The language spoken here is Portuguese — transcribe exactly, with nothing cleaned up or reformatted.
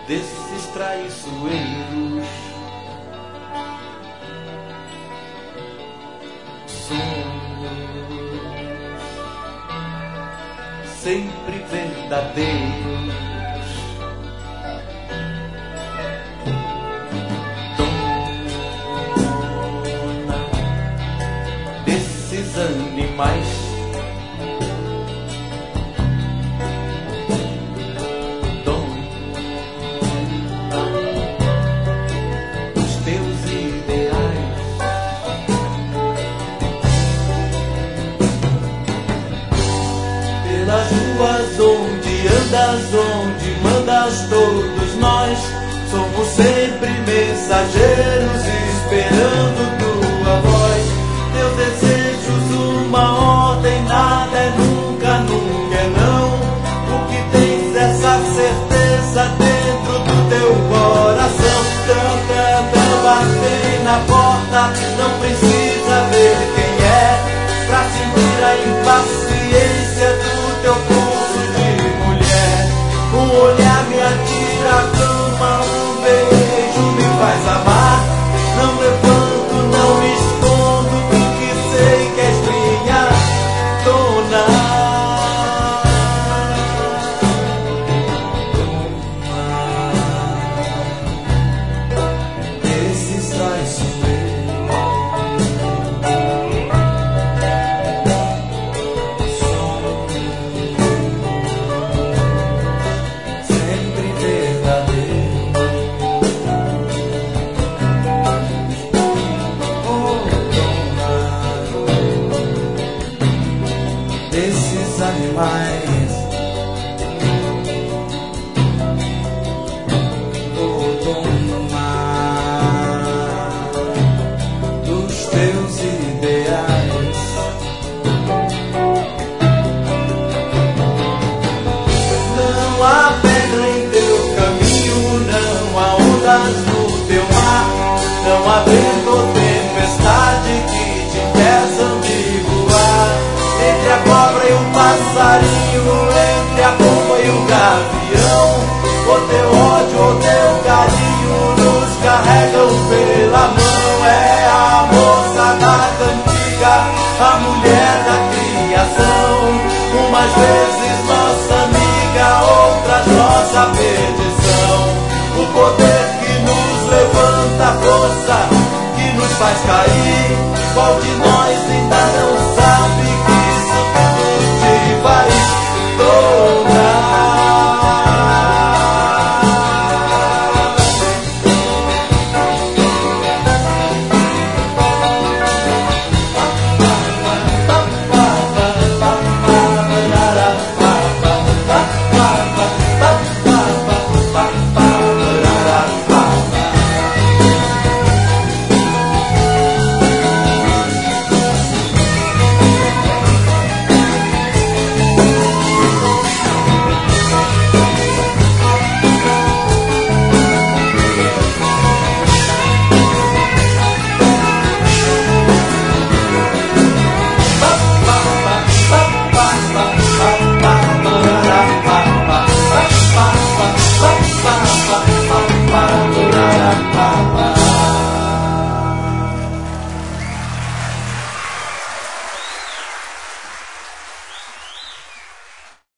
desses traiçoeiros. Sonhos sempre verdadeiros. Dona desses animais. Onde andas, onde mandas, todos nós somos sempre mensageiros esperando tua voz. Teus desejos, uma ordem, nada é nunca, nunca é não. O que tens essa certeza dentro do teu coração. Tam, tam, tam, bater na porta, não precisa ver quem é pra sentir a impaciência do teu corpo. Um olhar me atira à cama, um beijo me faz amar. Não levanto, não me escondo, porque sei que és minha dona. Dona desses traiçoeiros. Desses animais, oh dona dos teus ideais. Não há pedra em teu caminho, não há ondas no teu mar, não há vento ou tempestade que te impeçam de voar. Entre a cobra e o passarinho, entre a pomba e o gavião, o teu ódio, o teu carinho nos carregam pela mão. É a moça da cantiga, a mulher da criação, umas vezes nossa amiga, outras nossa perdição. O poder que nos levanta, a força que nos faz cair, qual de nós ainda não sabe